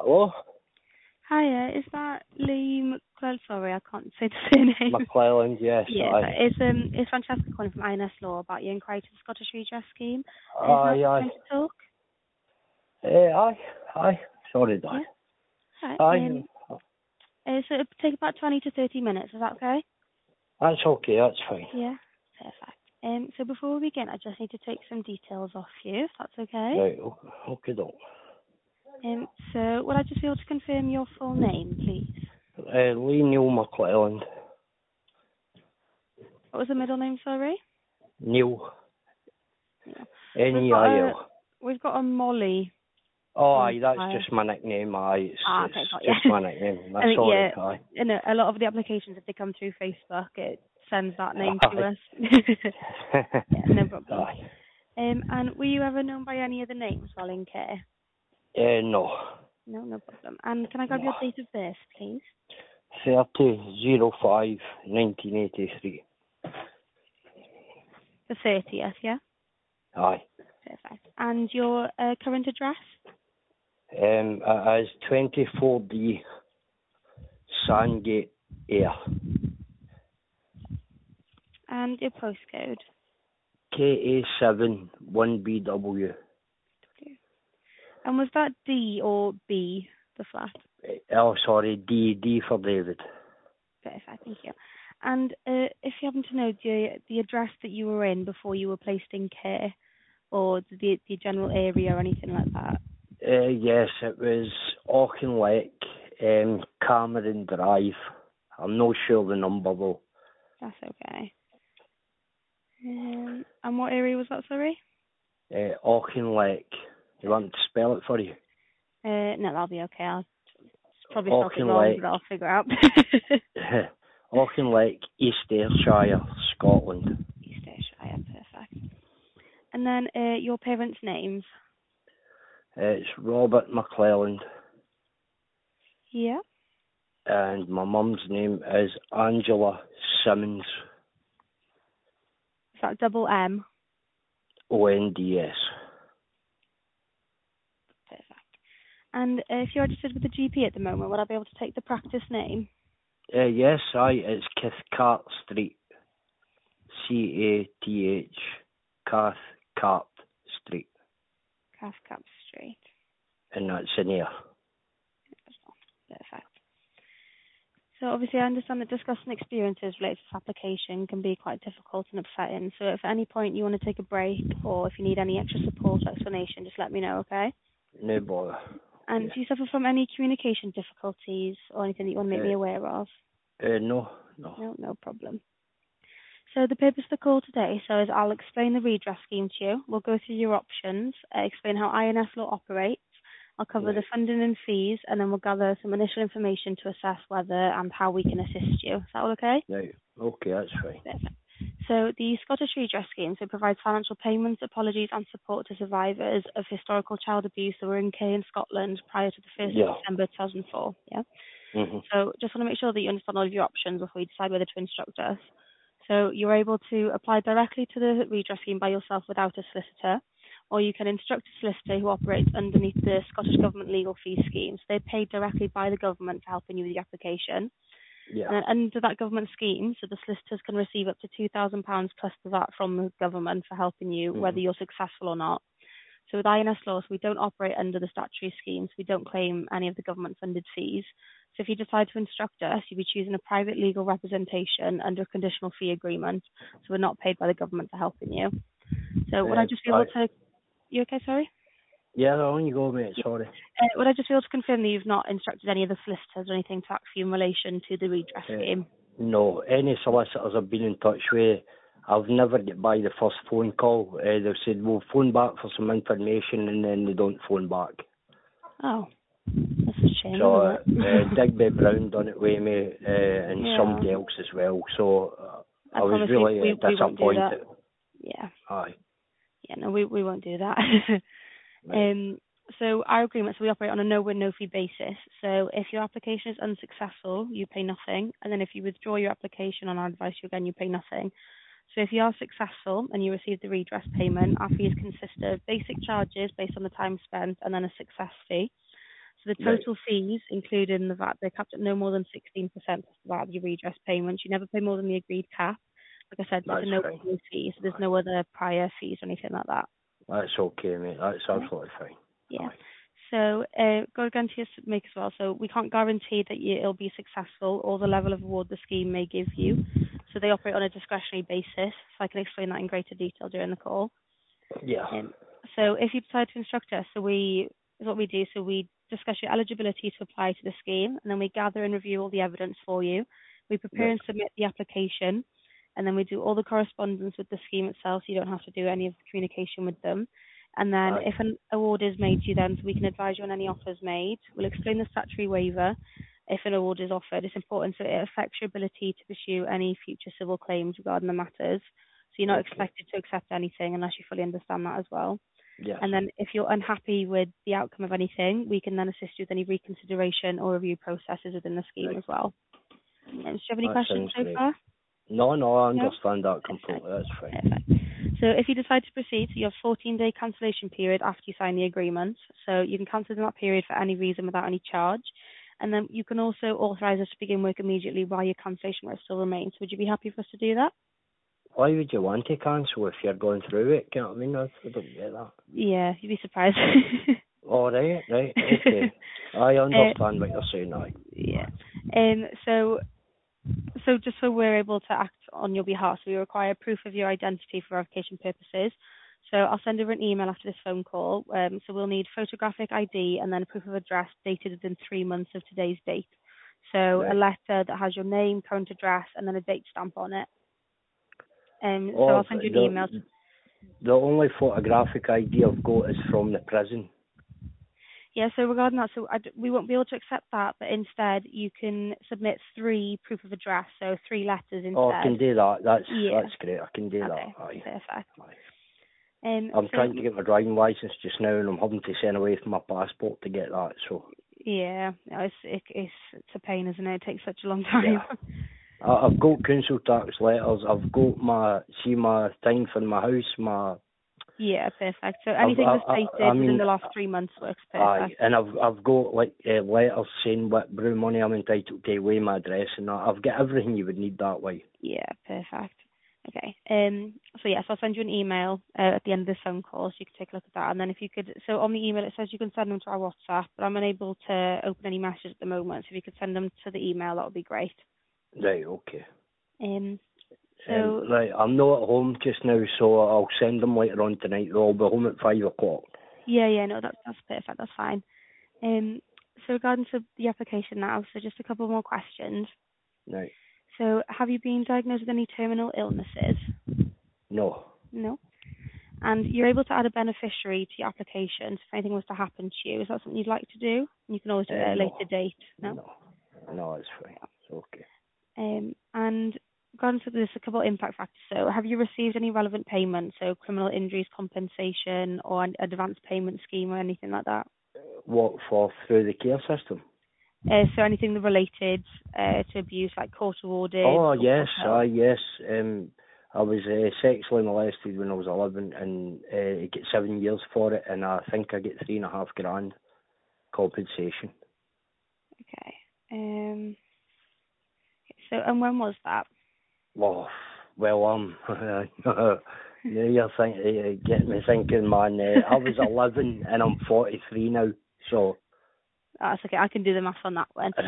Hello? Hiya, is that Lee McClelland? Sorry, I can't say the surname. McClelland, yes. Yeah, Aye. it's Francesca calling from INS Law about your inquiry to the Scottish Redress Scheme. Is now Aye, the aye. time to talk? Aye. Sorry, Dad. Yeah. Right. Aye. So it'll take about 20 to 30 minutes. Is that okay? That's okay, that's fine. Yeah. Perfect. So before we begin, I just need to take some details off you, if that's okay. Right, okay, don't. So would I just be able to confirm your full name, please? Lee Neil McClelland. What was the middle name, sorry? Neil. Yeah. Neil. We've got a Molly. Oh, aye, that's just my nickname, aye. Okay, It's got just you. my nickname. I think, Sorry, yeah, aye. in a lot of the applications, if they come through Facebook, it sends that name to Aye. us. Yeah, no problem. Aye. And were you ever known by any other names while in care? No. No, no problem. And can I grab No. your date of birth, please? 30/05/1983. The 30th, yeah? Aye. Perfect. And your current address? It is 24D Sandgate Air. And your postcode? KA7 1BW. And was that D or B, the flat? Oh, sorry, D for David. Perfect, thank you. And if you happen to know the address that you were in before you were placed in care, or the general area or anything like that? Yes, it was Auchinleck, Cameron Drive. I'm not sure the number though. That's okay. And what area was that, sorry? Auchinleck. You want me to spell it for you? No, that'll be okay. I'll probably spelled it wrong, Auchinleck. but I'll figure out. Auchinleck, East Ayrshire, Scotland. East Ayrshire, perfect. And then your parents' names? It's Robert McClelland. Yeah. And my mum's name is Angela Simmons. Is that double M? ONDS. Perfect. And if you're registered with the GP at the moment, would I be able to take the practice name? Yes, it's Cathcart Street. CATH. Cathcart Street. Cathcart Street. And that's in here. Perfect. So obviously I understand that discussing experiences related to this application can be quite difficult and upsetting. So if at any point you want to take a break or if you need any extra support or explanation, just let me know, okay? No bother. And do you suffer from any communication difficulties or anything that you want to make me aware of? No. No problem. So the purpose of the call today, is I'll explain the redress scheme to you. We'll go through your options, explain how INS law operates. I'll cover the funding and fees, and then we'll gather some initial information to assess whether and how we can assist you. Is that all okay? Right. Okay, that's fine. Perfect. So the Scottish Redress Scheme provides financial payments, apologies and support to survivors of historical child abuse that were in care in Scotland prior to the 1st of December 2004. Yeah. Mm-hmm. So just want to make sure that you understand all of your options before you decide whether to instruct us. So you're able to apply directly to the redress scheme by yourself without a solicitor, or you can instruct a solicitor who operates underneath the Scottish Government legal fee scheme. So they're paid directly by the government for helping you with the application. Yeah. And under that government scheme, so the solicitors can receive up to £2,000 plus the VAT from the government for helping you, whether you're successful or not. So with INS laws, we don't operate under the statutory schemes. We don't claim any of the government-funded fees. So if you decide to instruct us, you'll be choosing a private legal representation under a conditional fee agreement. So we're not paid by the government for helping you. So would I just be able to... You okay, sorry? Yeah, on you go, mate. Sorry. Would I just be able to confirm that you've not instructed any of the solicitors or anything to act for you in relation to the redress scheme? No. Any solicitors I've been in touch with, I've never get by the first phone call. They've said, we'll phone back for some information, and then they don't phone back. Oh, that's a shame, So, isn't it? Digby Brown done it with me, and somebody else as well. So, I was really disappointed. Yeah. Aye. Yeah, no, we won't do that. Right. So our agreements, we operate on a no-win, no-fee basis. So if your application is unsuccessful, you pay nothing. And then if you withdraw your application on our advice, you pay nothing. So if you are successful and you receive the redress payment, our fees consist of basic charges based on the time spent and then a success fee. So the total fees, including the VAT, they're capped at no more than 16% plus the VAT of your redress payments. You never pay more than the agreed cap. Like I said, there's no fee, so there's no other prior fees or anything like that. That's okay, mate. That's absolutely fine. Yeah. So go again to your make as well. So we can't guarantee that it'll be successful or the level of award the scheme may give you. So they operate on a discretionary basis. So I can explain that in greater detail during the call. Yeah. So if you decide to instruct us, so we discuss your eligibility to apply to the scheme, and then we gather and review all the evidence for you. We prepare and submit the application, and then we do all the correspondence with the scheme itself, so you don't have to do any of the communication with them. And then if an award is made to you, then so we can advise you on any offers made. We'll explain the statutory waiver if an award is offered. It's important so it affects your ability to pursue any future civil claims regarding the matters. So you're not expected to accept anything unless you fully understand that as well. Yeah. And then if you're unhappy with the outcome of anything, we can then assist you with any reconsideration or review processes within the scheme as well. And do you have any questions so far? No, I understand that completely. That's fine. Perfect. So if you decide to proceed, you have a 14-day cancellation period after you sign the agreement. So you can cancel in that period for any reason without any charge. And then you can also authorise us to begin work immediately while your cancellation rights still remains. Would you be happy for us to do that? Why would you want to cancel if you're going through it? You know what I mean? I don't get that. Yeah, you'd be surprised. All right, okay. I understand what you're saying now. Yeah. So just so we're able to act on your behalf, so we require proof of your identity for verification purposes. So I'll send over an email after this phone call. So we'll need photographic ID and then a proof of address dated within 3 months of today's date. So a letter that has your name, current address, and then a date stamp on it. So I'll send you an email. The only photographic ID I've got is from the prison. Yeah, so regarding that, we won't be able to accept that, but instead you can submit 3 proof of address, so 3 letters instead. Oh, I can do that. That's great. I can do that. Aye. Perfect. I'm trying to get my driving license just now, and I'm having to send away from my passport to get that. So. Yeah, it's a pain, isn't it? It takes such a long time. Yeah. I've got council tax letters. I've got my thing for my house. Yeah, perfect. So anything that's dated within the last 3 months works perfect. And I've got letters saying what brew money I'm entitled to, away my address, and that. I've got everything you would need that way. Yeah, perfect. Okay. So yes, I'll send you an email at the end of this phone call, so you can take a look at that. And then if you could, so on the email it says you can send them to our WhatsApp, but I'm unable to open any messages at the moment. So if you could send them to the email, that would be great. Right. Okay. Right, I'm not at home just now, so I'll send them later on tonight. They'll be home at 5 o'clock. Yeah, no, that's perfect. That's fine. So regarding to the application now, so just a couple more questions. Right. So have you been diagnosed with any terminal illnesses? No. No. And you're able to add a beneficiary to your application if anything was to happen to you. Is that something you'd like to do? You can always do it at a later date. No, it's fine. It's okay. And regarding to this, a couple of impact factors. So have you received any relevant payments, so criminal injuries compensation or an advance payment scheme or anything like that? What for through the care system? So anything related to abuse, like court awarded? Oh yes, yes. I was sexually molested when I was 11, and I get 7 years for it, and I think I get $3.5 grand compensation. Okay. So and when was that? Oh, well, you're getting me thinking, man. I was 11 and I'm 43 now, so. That's okay. I can do the math on that one.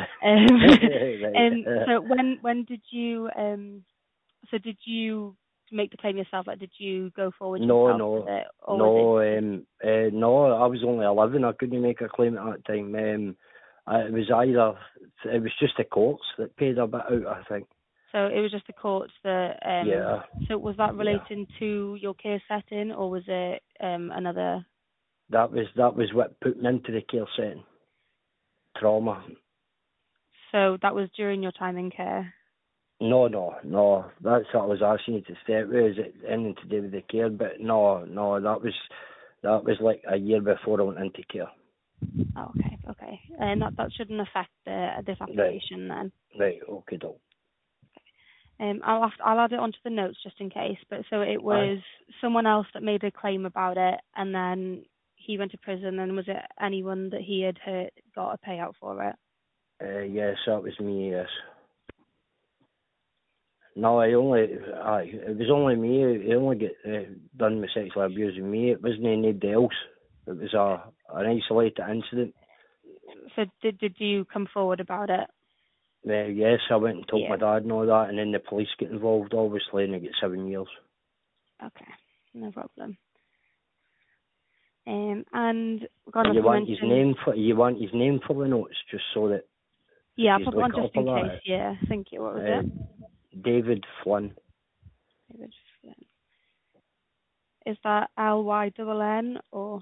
So when did you did you make the claim yourself? Like, did you go forward yourself with it? No, I was only 11. I couldn't make a claim at that time. It was just the courts that paid a bit out, I think. So it was just the courts that. Yeah. So was that relating to your care setting, or was it another? That was what put me into the care setting. Trauma. So that was during your time in care? No. That's what I was asking you to start with. Is it anything to do with the care? But no, that was like a year before I went into care. Oh, okay. And that shouldn't affect this application then. Right, okay, doke. I'll add it onto the notes just in case. But so it was someone else that made a claim about it, and then he went to prison, and was it anyone that he had hurt got a payout for it? Yes, that was me, yes. No, it was only me. He only get done with sexually abusing me. It wasn't anybody else. It was an isolated incident. So did you come forward about it? Yes, I went and told my Yeah. dad and all that, and then the police get involved, obviously, and I get 7 years. Okay, no problem. And regardless, You want his name for the notes, just so that yeah, I'll he's put it on look just up in a case. Yeah, thank you. What was it? David Flynn. David Flynn. Is that Lynn or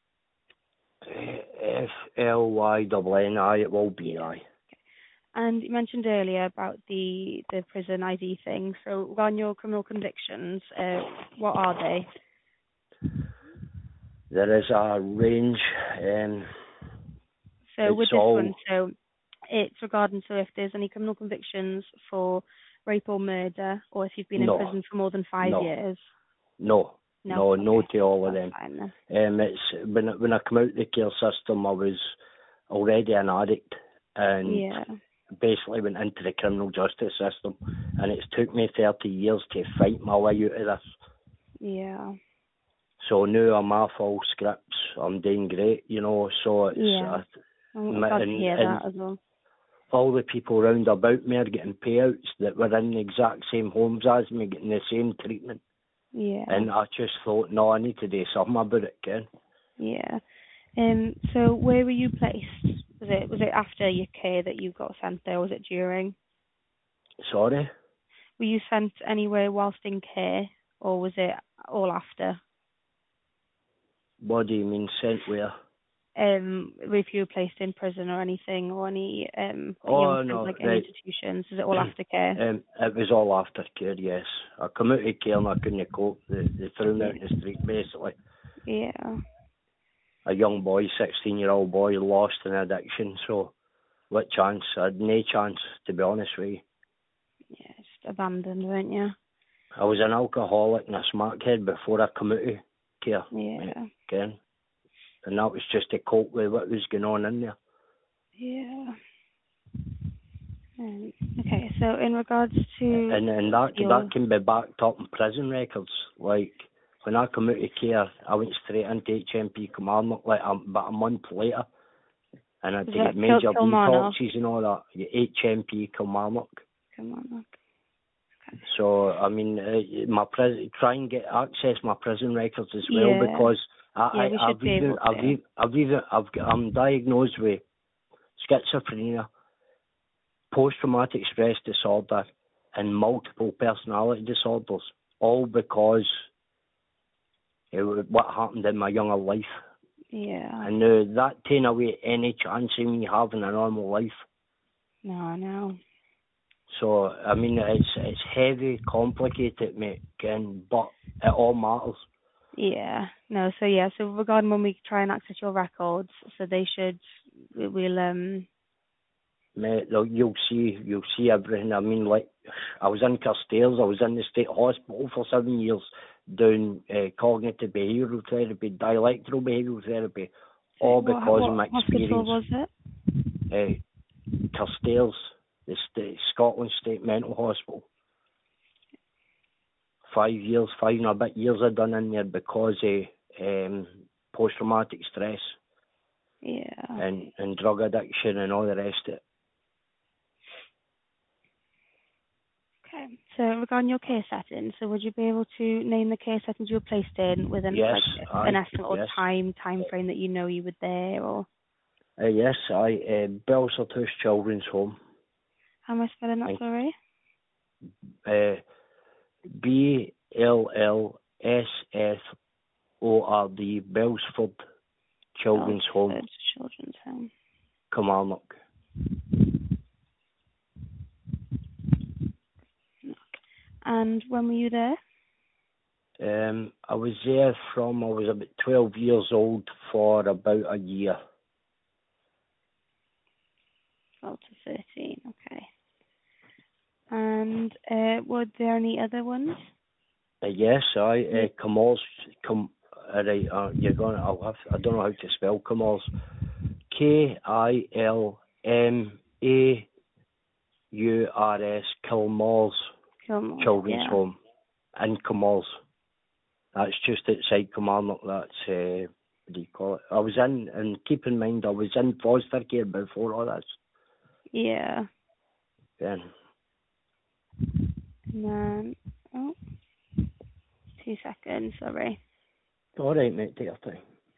Flynn? Aye, it will be aye. And you mentioned earlier about the prison ID thing. So on your criminal convictions, what are they? There is a range. So with this one, so it's regarding if there's any criminal convictions for rape or murder, or if you've been in prison for more than 5 years. No to all of them. Fine, It's when I come out the care system, I was already an addict, and basically went into the criminal justice system, and it's took me 30 years to fight my way out of this. Yeah. So now I'm off all scripts. I'm doing great, so it's... I'm glad to hear that as well. All the people round about me are getting payouts that were in the exact same homes as me, getting the same treatment. Yeah. And I just thought, no, I need to do something about it, Ken. Yeah. So where were you placed? Was it after your care that you got sent there, or was it during? Sorry? Were you sent anywhere whilst in care, or was it all after? What do you mean, sent where? If you were placed in prison or anything, or any any institutions, is it all after care? It was all after care, yes. I come out of care and I couldn't cope. They threw me out in the street, basically. Yeah. A young boy, 16-year-old boy, lost in addiction, so what chance? I had no chance, to be honest with you. Yeah, just abandoned, weren't you? I was an alcoholic and a smackhead before I come out of care. Yeah. Ken. And that was just to cope with what was going on in there. Yeah. Okay, so in regards to... And that can be backed up in prison records. Like, when I come out of care, I went straight into HMP Kilmarnock, about a month later. And I had to get major detoxes and all that. HMP Kilmarnock. Kilmarnock. Okay. So, I mean, try and get access my prison records as well, because I'm diagnosed with schizophrenia, post-traumatic stress disorder, and multiple personality disorders, all because what happened in my younger life. Yeah. And that taken away any chance of me having a normal life. No, I know. So, I mean, it's heavy, complicated, mate, Ken, but it all matters. Yeah. No, so regarding when we try and access your records, so Mate, you'll see everything. I mean, like, I was in Carstairs, I was in the state hospital for 7 years doing cognitive behavioural therapy, dialectical behavioural therapy, all because of my experience. What hospital was it? Carstairs, the Scotland State Mental Hospital. 5 and a bit years I've done in there because of post-traumatic stress. Yeah. And drug addiction and all the rest of it. Okay. So regarding your care setting, so would you be able to name the care settings you were placed in within an estimate or time frame that you know you were there, or? Yes, Belserthus Children's Home. How am I spelling that, sorry? BLLSFORD, Belsford Children's Home. Children's Home. Kilmarnock. And when were you there? I was there I was about 12 years old for about a year. 12 to 13, okay. And were there any other ones? Yes, Alright, you're going. I don't know how to spell Kilmores. Kilmurs, Kilmores Children's Home in Kilmores. That's just outside Kilmarnock. That's what do you call it? I was in, and keep in mind, I was in foster care before all this. Yeah. Then. And then, 2 seconds, sorry. All right, mate, take your time.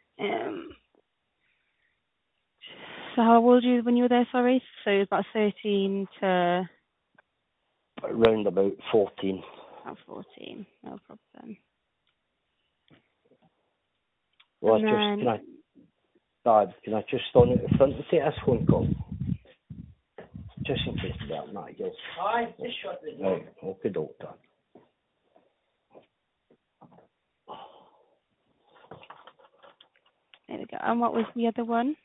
So how old were you when you were there, sorry? So it was about 13 to... Around about 14. About 14, no problem. Well, Dad, can I just stand at the front and take this phone call? Just in case of that, Matt, yes. Aye, just shut the door. Right, okay, doctor. There we go. And what was the other one?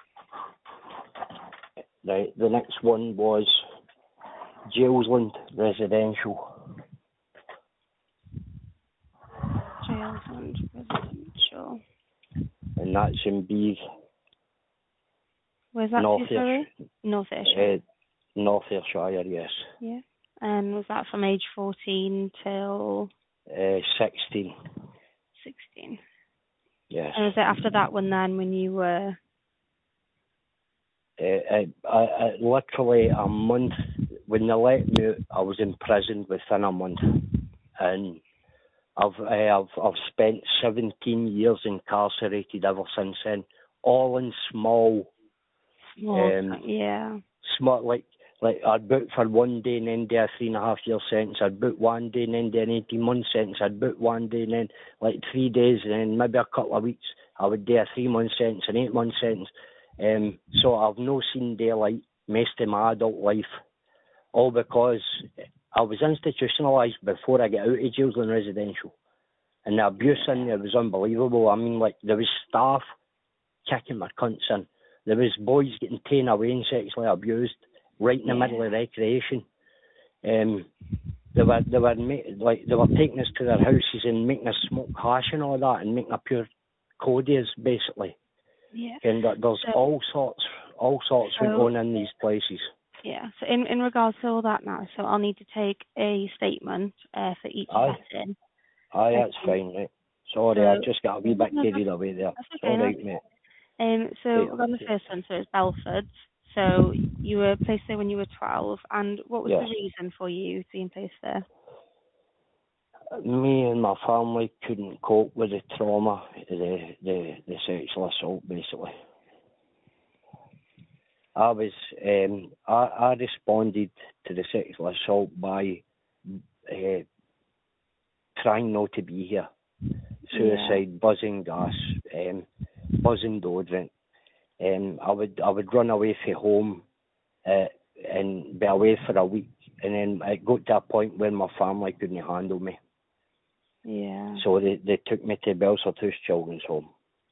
Right, the next one was Jalesland Residential. Jalesland Residential. And that's in Bees. Where's that, sorry? North Ayrshire. North Ayrshire, yes. Yeah. And was that from age 14 till? 16. 16. Yes. And was it after that one then when you were? Literally a month, when they let me out, I was in prison within a month. And I've spent 17 years incarcerated ever since then, all in small, yeah. Small, like I'd book for 1 day and then do a 3.5 year sentence. I'd book 1 day and then do an 18-month sentence. I'd book 1 day and then 3 days and then maybe a couple of weeks I would do a 3-month sentence, an 8-month sentence. So I've no seen daylight most of my adult life, all because I was institutionalised before I got out of Jalesland Residential. And the abuse in there was unbelievable. I mean, there was staff kicking my cunts in. There was boys getting taken away and sexually abused right in the middle of recreation. They were taking us to their houses and making us smoke hash and all that, and making a pure codias basically. Yeah. And there's all sorts went on in these places. Yeah. So in regards to all that now, so I'll need to take a statement for each setting. Aye, that's fine, mate. Sorry, I just got a wee bit carried away there. That's okay, Alright, mate. So we're on the first one, so it's Belford. So you were placed there when you were 12, and what was the reason for you being placed there? Me and my family couldn't cope with the trauma, the sexual assault, basically. I responded to the sexual assault by trying not to be here. Suicide, buzzing gas, buzzing deodorant. I would run away from home and be away for a week, and then it got to a point where my family couldn't handle me. Yeah. So they took me to Belford Children's Home.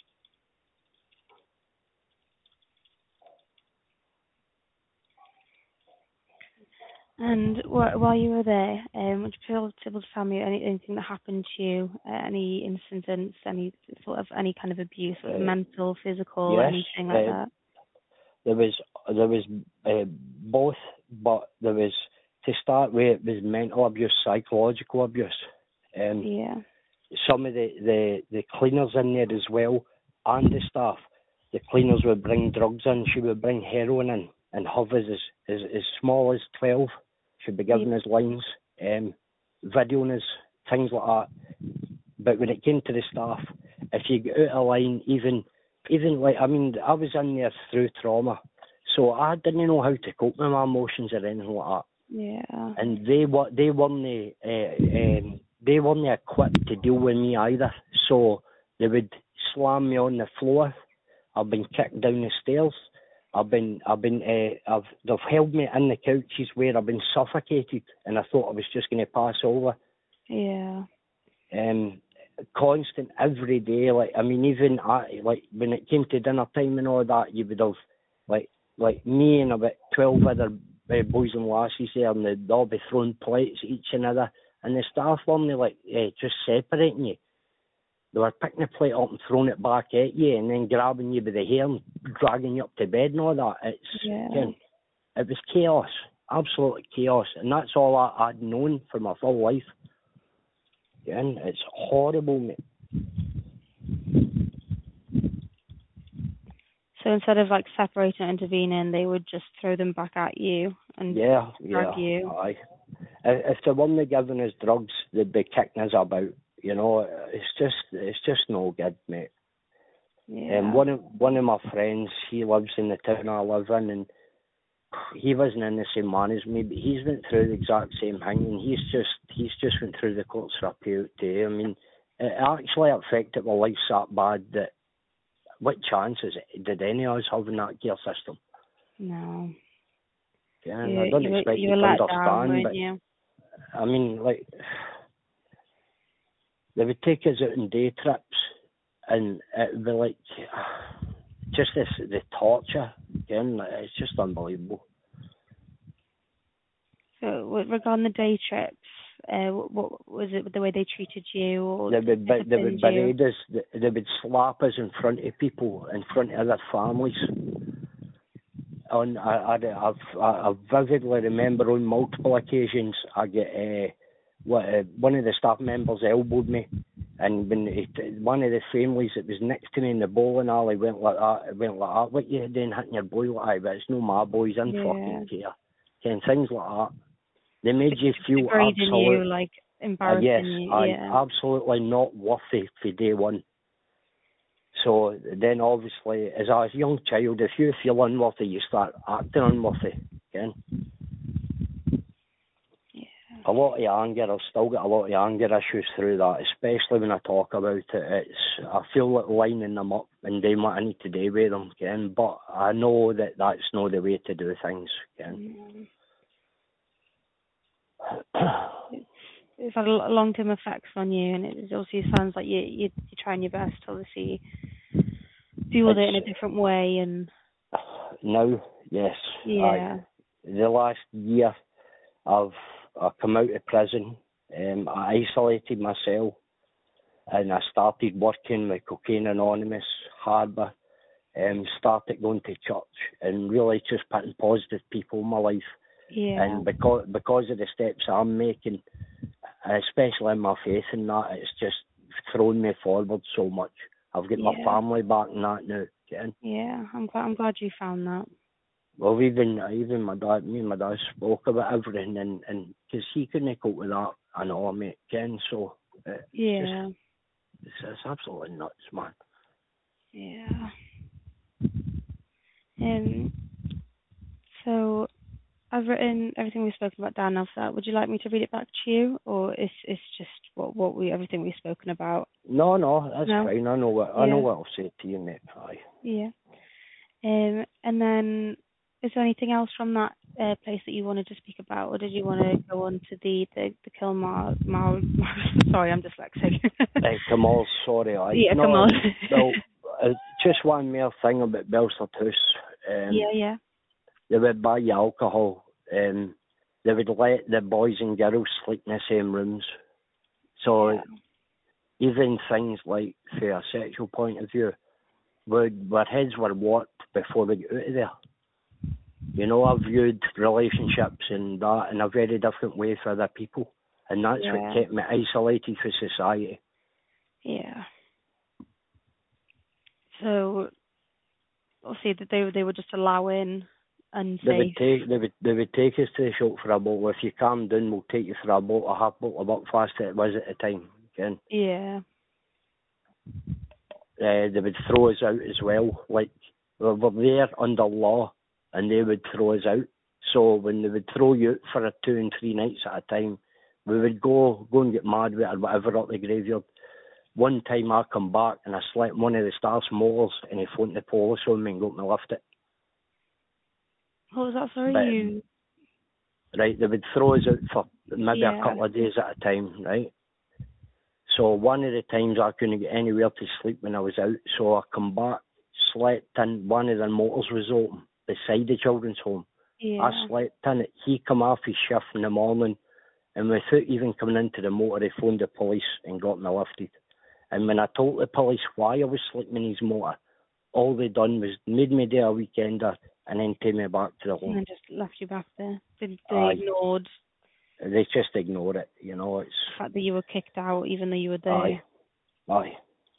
And while you were there, would you be able to tell me anything that happened to you, any incidents, any kind of abuse, mental, physical, anything like that? There was both, but there was, to start with, it was mental abuse, psychological abuse. Some of the cleaners in there as well, and the staff, the cleaners would bring drugs in. She would bring heroin in, and Hovers as small as 12. She'd be giving us lines, videoing us, things like that. But when it came to the staff, if you get out of line, even I was in there through trauma, so I didn't know how to cope with my emotions or anything like that. Yeah. And they weren't equipped to deal with me either. So they would slam me on the floor. I've been kicked down the stairs. They've held me in the couches where I've been suffocated, and I thought I was just going to pass over. Yeah. Constant every day. Even when it came to dinner time and all that, you would have like me and about 12 other boys and lasses there, and they'd all be throwing plates at each another, and the staff weren't just separating you. They were picking the plate up and throwing it back at you, and then grabbing you by the hair and dragging you up to bed and all that. It was chaos, absolute chaos, and that's all I'd known for my full life. And it's horrible, mate. So instead of like separating and intervening, they would just throw them back at you and drag you. Aye. If they weren't giving us drugs, they'd be kicking us about. You know, it's just no good, mate. Yeah. One of my friends, he lives in the town I live in, and he wasn't in the same man as me, but he's went through the exact same thing, and he's just went through the courts for appeal too. I mean, it actually affected my life that bad that what chances did any of us have in that care system? No. Yeah, I don't expect you to understand, but you? I mean, like, they would take us out on day trips, and it would be like just the torture. Again, it's just unbelievable. So, regarding the day trips, what was it? The way they treated you, or they would berate us. They would slap us in front of people, in front of other families. And I vividly remember on multiple occasions I get one of the staff members elbowed me, and when one of the families that was next to me in the bowling alley went like that. What you doing hitting your boy like that? But it's no my boys in fucking care. And things like that. They made you feel absolutely like embarrassing you. Absolutely not worthy for day one. So then, obviously, as a young child, if you feel unworthy, you start acting unworthy. Again. Yeah. A lot of anger. I've still got a lot of anger issues through that, especially when I talk about it. I feel like lining them up and doing what I need to do with them. Again, but I know that that's not the way to do things. Again. It's had long-term effects on you, and it obviously sounds like you're trying your best to obviously deal with it in a different way. And now, yes, the last year I've come out of prison. I isolated myself, and I started working with Cocaine Anonymous, Harbour, started going to church, and really just putting positive people in my life. Yeah. And because of the steps I'm making, especially in my faith in that, it's just thrown me forward so much. I've got my family back in that now. Again. Yeah, I'm glad you found that. Well, even my dad, me and my dad spoke about everything, and because he couldn't cope with that and all, mate. Again, so it's absolutely nuts, man. Yeah. So I've written everything we've spoken about down now. So would you like me to read it back to you, or it's just everything we've spoken about? No, that's fine. I know what I'll say to you, mate. Aye. Yeah. And then, is there anything else from that place that you wanted to speak about, or did you want to go on to the Kilmar? Sorry, I'm dyslexic. Kamal, sorry. Kamal. No, just one more thing about Belfast House. Yeah. They would buy you alcohol. They would let the boys and girls sleep in the same rooms. So even things like, from a sexual point of view, our heads were warped before we got out of there. You know, I viewed relationships and that in a very different way for other people. And that's what kept me isolated from society. Yeah. So, obviously, they would just allow in unsafe. They would take us to the shop for a bottle. If you calm down, we'll take you for a bottle, a half bottle of Buckfast it was at the time. Again. Yeah. They would throw us out as well. Like, we were there under law, and they would throw us out. So when they would throw you out for 2 and 3 nights at a time, we would go and get mad with it or whatever up the graveyard. One time I come back and I slept in one of the staff's molars, and he phoned the police on me and got me lifted. What was that, sorry? Right, they would throw us out for maybe a couple of days at a time, right? So one of the times I couldn't get anywhere to sleep when I was out, so I come back, slept in, one of the motors was open beside the children's home. Yeah. I slept in it. He come off his shift in the morning, and without even coming into the motor, he phoned the police and got me lifted. And when I told the police why I was sleeping in his motor, all they done was made me do a weekender and then take me back to the home. And then just left you back there. They Aye. ignored They just ignore it, you know. It's the fact that you were kicked out even though you were there. Aye.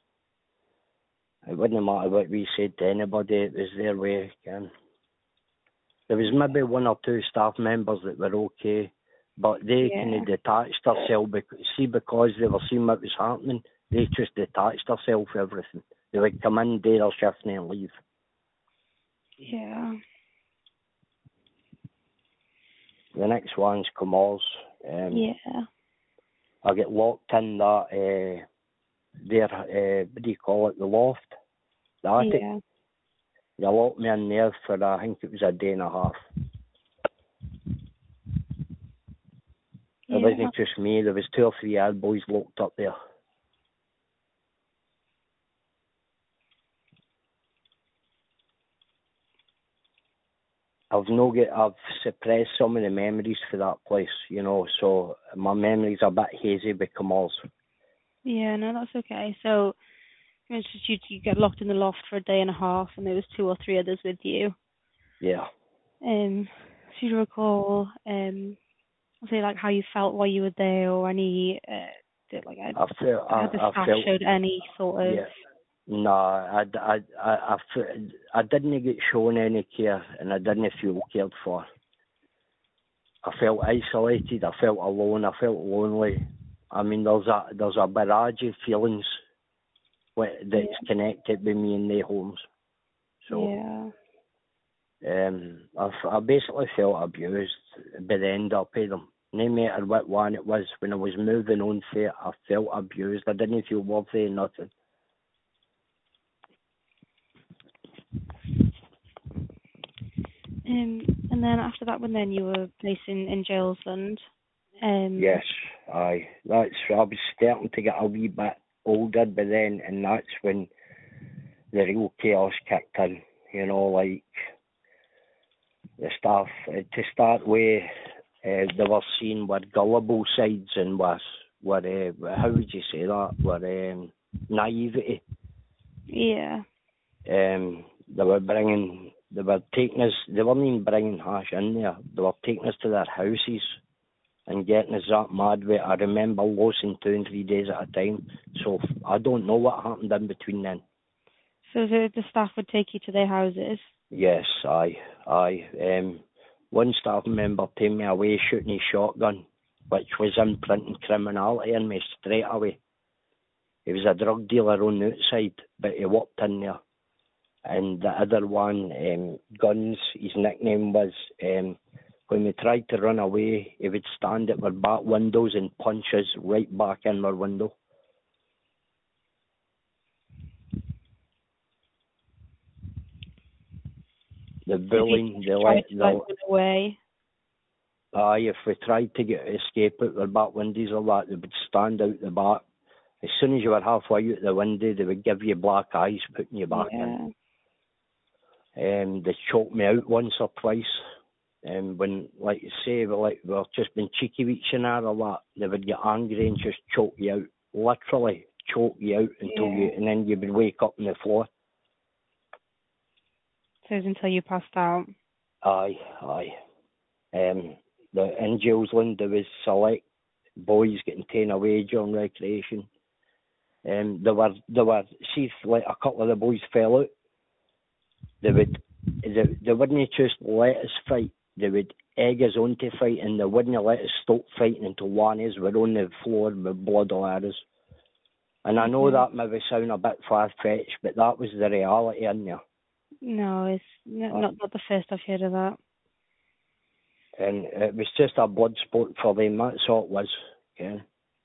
It wouldn't matter what we said to anybody, it was their way. There was maybe one or two staff members that were okay, but they kind of detached themselves, because they were seeing what was happening, they just detached themselves from everything. They would come in, do their shift and then leave. Yeah. The next one's Comores. I get locked in that, what do you call it, the loft, the attic. Yeah. They locked me in there for, I think it was a day and a half. It wasn't just me, there was 2 or 3 odd boys locked up there. I've suppressed some of the memories for that place, you know, so my memory's a bit hazy with Comores. Yeah, no, that's okay. So, for instance, you get locked in the loft for a day and a half, and there was 2 or 3 others with you. Yeah. So you recall, say like how you felt while you were there, or any, had the staff showed any sort of. Yeah. No, I didn't get shown any care, and I didn't feel cared for. I felt isolated. I felt alone. I felt lonely. I mean, there's a barrage of feelings that's connected with me in the homes. So, I basically felt abused by the end up of them. No matter what one it was, when I was moving on for it, I felt abused. I didn't feel worthy of nothing. And then after that one, then you were placed in Jailsland. Yes, aye. I was starting to get a wee bit older by then, and that's when the real chaos kicked in. You know, like the staff, to start with, they were seen were gullible sides and were how would you say that? Were naivety. Yeah. They were taking us. They weren't even bringing hash in there. They were taking us to their houses and getting us that mad with. I remember losing 2 and 3 days at a time. So I don't know what happened in between then. So the staff would take you to their houses? Yes, aye. One staff member took me away shooting his shotgun, which was imprinting criminality in me straight away. He was a drug dealer on the outside, but he walked in there. And the other one, Guns, his nickname was, when we tried to run away, he would stand at our back windows and punch us right back in our window. The bullying, they let run away. If we tried to escape out their back windows or that, they would stand out the back. As soon as you were halfway out the window, they would give you black eyes, putting you back in. They choked me out once or twice. When, like you say, we're just being cheeky with each other or that, they would get angry and just choke you out. Literally choke you out and then you would wake up on the floor. So it was until you passed out? Aye. In Jailsland, there was select boys getting taken away during recreation. There were see, like a couple of the boys fell out. They wouldn't just let us fight. They would egg us on to fight, and they wouldn't let us stop fighting until one of us were on the floor with blood all over us. And I know that maybe sound a bit far-fetched, but that was the reality in there. No, it's not the first I've heard of that. And it was just a blood sport for them, that's all it was. Okay.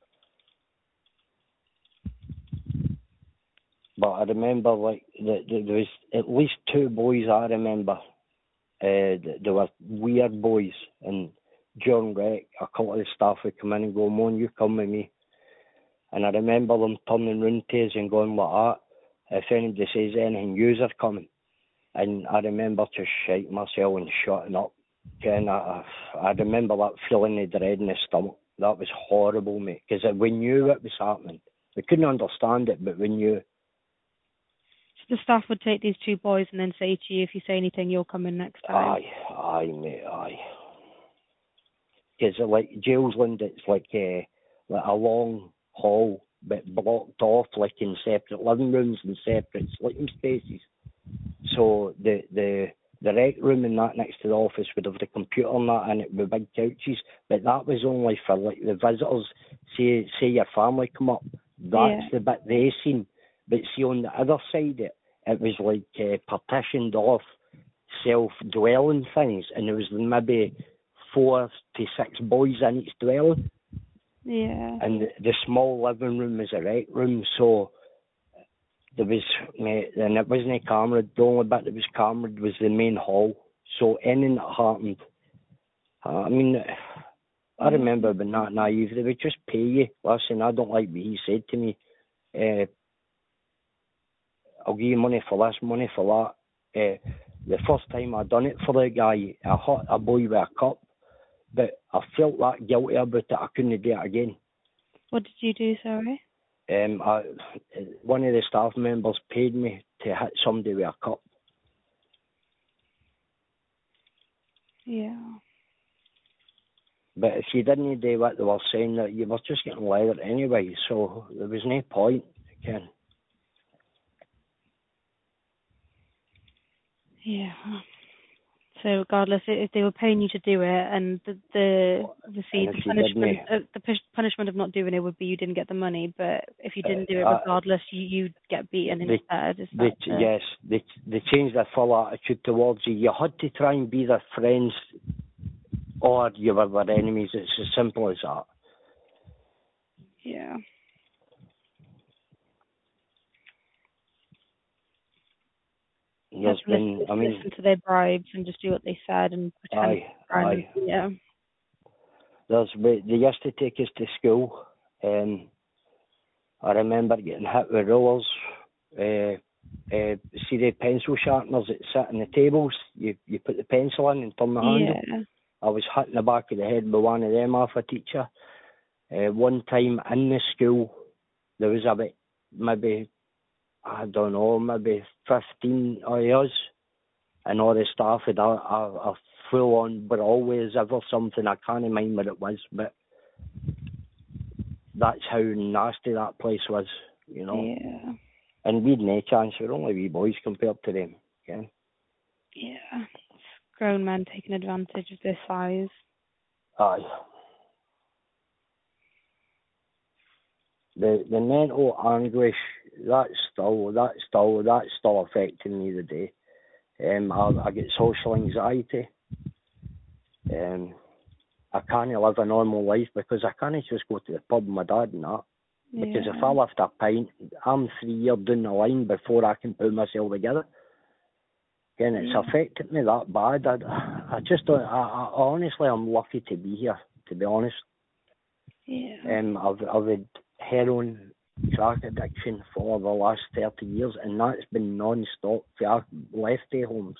But I remember, like, there was at least 2 boys I remember. They were weird boys, and during rec, a couple of the staff would come in and go, "Mon, you come with me." And I remember them turning round to us and going like that. If anybody says anything, yous are coming. And I remember just shiting myself and shutting up. And I remember that feeling of dread in the stomach. That was horrible, mate, because we knew what was happening. They couldn't understand it, but when you... So the staff would take these 2 boys and then say to you, if you say anything, you'll come in next time? Aye, mate, aye. Because like Jailsland, it's like a long hall, but blocked off like in separate living rooms and separate sleeping spaces. So the rec room and that next to the office would have the computer and that in it with big couches, but that was only for like the visitors. Say your family come up, that's the bit they seen. But see on the other side, it was like partitioned off self-dwelling things, and there was maybe 4 to 6 boys in each dwelling. Yeah. And the small living room was a rec room, so there was, and it wasn't cameraed. The only bit that was cameraed was the main hall. So anything that happened, I mean, I remember being that naive. They would just pay you. Listen, I don't like what he said to me. I'll give you money for this, money for that. The first time I done it for the guy, I hit a boy with a cup, but I felt that guilty about it. I couldn't do it again. What did you do, sorry? One of the staff members paid me to hit somebody with a cup. Yeah. But if you didn't do what they were saying, that you were just getting leathered anyway, so there was no point, again. Yeah. So regardless, if they were paying you to do it, and the punishment of not doing it would be you didn't get the money, but if you didn't do it regardless, you'd get beaten instead. Yes, they changed their full attitude towards you. You had to try and be their friends, or you were their enemies. It's as simple as that. Yeah. Listen to their bribes and just do what they said and pretend. Aye. Yeah. They used to take us to school. I remember getting hit with rulers. See the pencil sharpeners that sit on the tables? You put the pencil in and turn the handle. Yeah. I was hit in the back of the head with one of them off a teacher. One time in the school, there was about maybe 15 of us, and all the staff had a full-on brawl with us over something. I can't mind what it was, but that's how nasty that place was, you know. Yeah. And we'd no chance. We're only wee boys compared to them, okay? Yeah. Grown men taking advantage of their size. Aye. The mental anguish, that's still affecting me today. I get social anxiety. I can't live a normal life because I can't just go to the pub with my dad and that. Yeah. Because if I lift a pint, I'm 3 years down the line before I can pull myself together. And it's affected me that bad. I just don't. I honestly, I'm lucky to be here. To be honest. Yeah. I've had heroin, crack addiction for the last 30 years, and that's been non-stop. I left their homes,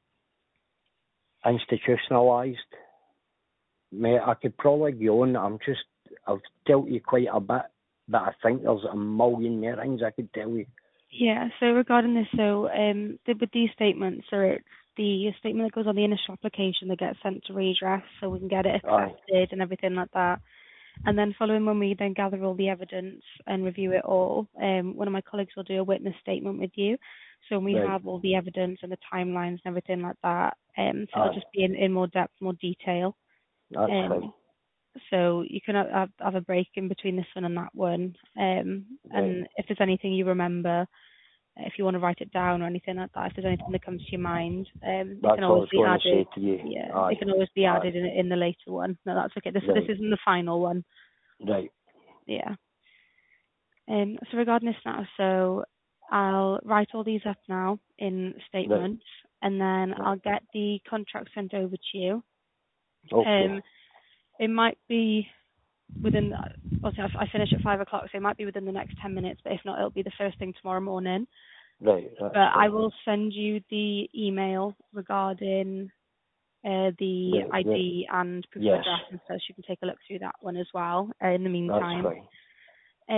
institutionalised. Mate, I could probably go on. I've told you quite a bit, but I think there's a million more things I could tell you. Yeah, so regarding this, with these statements, it's the statement that goes on the initial application that gets sent to redress so we can get it accepted and everything like that. And then following when we then gather all the evidence and review it all, one of my colleagues will do a witness statement with you. So when we have all the evidence and the timelines and everything like that, so it'll just be in more depth, more detail. That's fine. So you can have a break in between this one and that one. And if there's anything you remember, if you want to write it down or anything like that, if there's anything that comes to your mind, it can always be added. Yeah, it can always be added in the later one. No, that's okay. This isn't the final one. Right. Yeah. So regarding this now, so I'll write all these up now in statements, and then I'll get the contract sent over to you. Okay. It might be within, obviously I finish at 5 o'clock, so it might be within the next 10 minutes, but if not, it'll be the first thing tomorrow morning. Right. But I will send you the email regarding the ID and proof of address and stuff, so you can take a look through that one as well in the meantime. That's fine.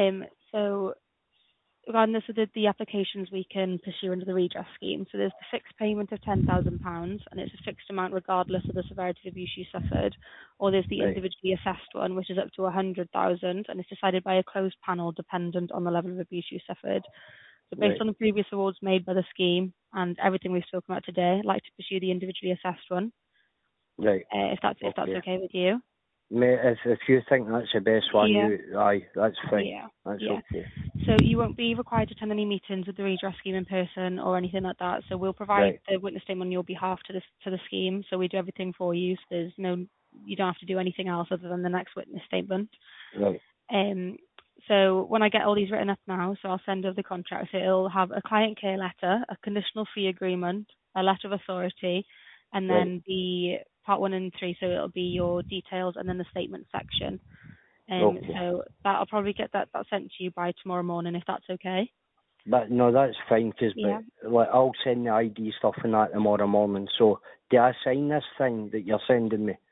So regardless of the applications we can pursue under the redress scheme, so there's the fixed payment of £10,000, and it's a fixed amount regardless of the severity of abuse you suffered, or there's the individually assessed one, which is up to 100,000, and it's decided by a closed panel dependent on the level of abuse you suffered. So based on the previous awards made by the scheme and everything we've spoken about today, I'd like to pursue the individually assessed one. Right. If that's okay with you. Mate, if you think that's the best one, that's fine. Yeah. That's okay. So you won't be required to attend any meetings with the redress scheme in person or anything like that. So we'll provide the witness statement on your behalf to the scheme. So we do everything for you. So you don't have to do anything else other than the next witness statement. Right. So when I get all these written up now, so I'll send over the contract. So it'll have a client care letter, a conditional fee agreement, a letter of authority, and then the part 1 and 3. So it'll be your details and then the statement section. So I'll probably get that sent to you by tomorrow morning, if that's okay. But no, that's fine, because I'll send the ID stuff and that tomorrow morning. So do I sign this thing that you're sending me?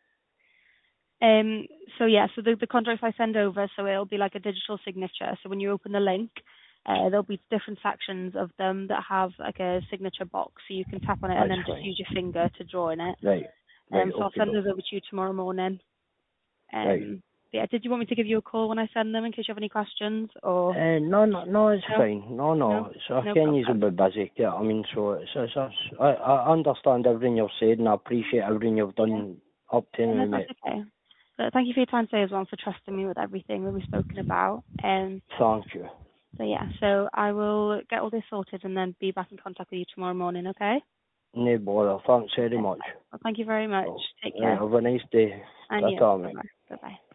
So the contracts I send over, so it'll be like a digital signature. So when you open the link, there'll be different sections of them that have like a signature box, so you can tap on it and then just use your finger to draw in it. Right. So I'll send those over to you tomorrow morning. Did you want me to give you a call when I send them in case you have any questions? Or no, it's fine. No. So I can use a bit busy. Yeah, I mean, so I understand everything you've said, and I appreciate everything you've done up to now, mate. That's okay. But thank you for your time today as well, for trusting me with everything that we've spoken about. Thank you. So I will get all this sorted and then be back in contact with you tomorrow morning, okay? No bother. Thanks very much. Well, thank you very much. Take care. Have a nice day. And you. Bye-bye.